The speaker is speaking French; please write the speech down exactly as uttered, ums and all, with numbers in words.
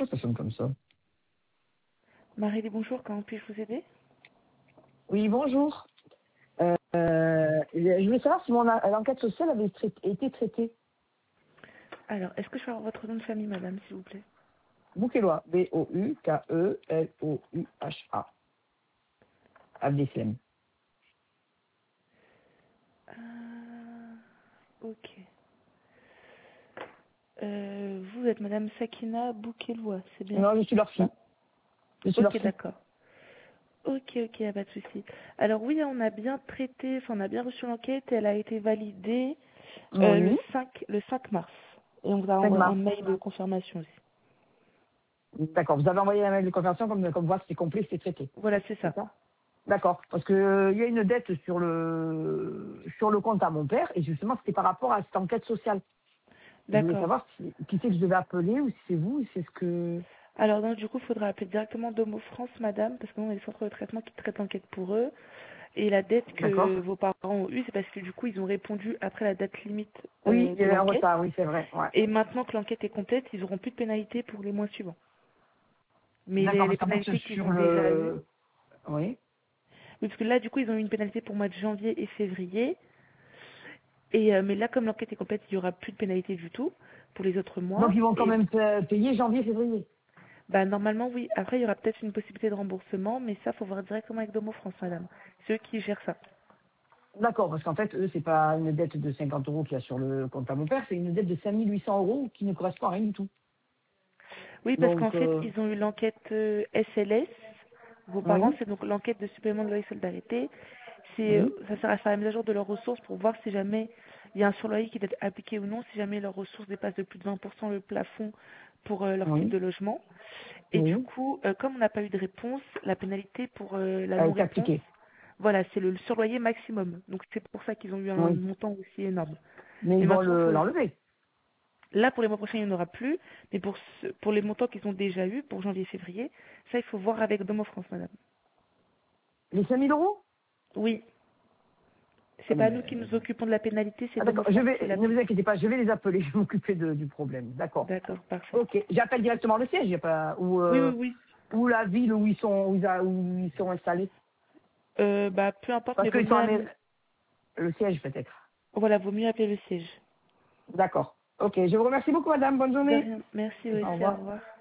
Pourquoi ça sonne comme ça? Marie, bonjour, comment puis-je vous aider? Oui, bonjour. Euh, euh, je voulais savoir si mon en- l'enquête sociale avait trai- été traitée. Alors, est-ce que je peux avoir votre nom de famille, madame, s'il vous plaît? Bouquelois, B O U K E L O U H A. Abdeslam. Euh, ok. Euh, vous êtes madame Sakina Boukelois, c'est bien Non, je suis leur ça? fille. Je suis leur Ok, fille. d'accord. Ok, ok, y a pas de souci. Alors oui, on a bien traité, enfin on a bien reçu l'enquête, elle a été validée euh, le Oui. cinq, le cinq mars. Et on vous a cinq envoyé un mars. mail de confirmation aussi. D'accord. Vous avez envoyé un mail de confirmation comme, comme quoi c'était complet, c'était traité. Voilà, c'est C'est ça. ça? D'accord. Parce que euh, il y a une dette sur le sur le compte à mon père et justement c'était par rapport à cette enquête sociale. Je voulais D'accord. savoir si, qui c'est que je devais appeler ou si c'est vous, ou si c'est ce que... Alors donc du coup, il faudra appeler directement Domo France, madame, parce que nous on a des centres de traitement qui traitent l'enquête pour eux. Et la dette D'accord. que vos parents ont eue, c'est parce que du coup, ils ont répondu après la date limite Oui, euh, il y de avait un l'enquête. retard, oui, c'est vrai. Ouais. Et maintenant que l'enquête est complète, ils n'auront plus de pénalité pour les mois suivants. Mais D'accord, les, parce les qu'en fait, pénalités qu'ils sur ont déjà eues, le... Oui. oui, parce que là, du coup, ils ont eu une pénalité pour le mois de janvier et février. Et euh, mais là, comme l'enquête est complète, il n'y aura plus de pénalité du tout pour les autres Donc mois. ils vont quand Et même pa- payer janvier, février. bah, normalement, oui. Après, il y aura peut-être une possibilité de remboursement, mais ça, faut voir directement avec Domo France, madame. C'est eux qui gèrent ça. D'accord, parce qu'en fait, eux, c'est pas une dette de cinquante euros qu'il y a sur le compte à mon père, c'est une dette de cinq mille huit cents euros qui ne correspond à rien du tout. Oui, parce qu'en Donc, fait, euh, ils ont eu l'enquête euh, S L S. Vos parents, oui, c'est donc l'enquête de supplément de loyer solidarité. C'est, euh, oui, ça sert à faire la mise à jour de leurs ressources pour voir si jamais il y a un surloyer qui doit être appliqué ou non, si jamais leurs ressources dépassent de plus de vingt pour cent le plafond pour euh, leur type oui, de logement. Et du oui, coup, euh, comme on n'a pas eu de réponse, la pénalité pour euh, la a été non-réponse, appliqué. voilà, c'est le surloyer maximum. Donc c'est pour ça qu'ils ont eu un Oui. montant aussi énorme. Mais Mais ils vont maintenant, le- faut, l'enlever. là, pour les mois prochains, il n'y en aura plus. Mais pour, ce- pour les montants qu'ils ont déjà eus, pour janvier et février, ça, il faut voir avec Domo France, madame. Les cinq mille euros? Oui, Ah, c'est pas nous qui mais... nous occupons de la pénalité, c'est Ah Domo d'accord, je France qui vais, ne vous l'applique. inquiétez pas, je vais les appeler, je vais m'occuper de- du problème. D'accord. D'accord, parfait. Ok, j'appelle directement le siège, y a pas, ou, Oui, oui, euh, oui. ou la ville où ils sont, où ils, a- où ils sont installés. Euh, bah, peu importe, Parce mais vaut qu'ils sont mieux, à am- Mé- le siège peut-être. voilà, vaut mieux appeler le siège. D'accord. Ok, je vous remercie beaucoup madame, bonne De journée. rien. Merci Au aussi, au revoir. revoir.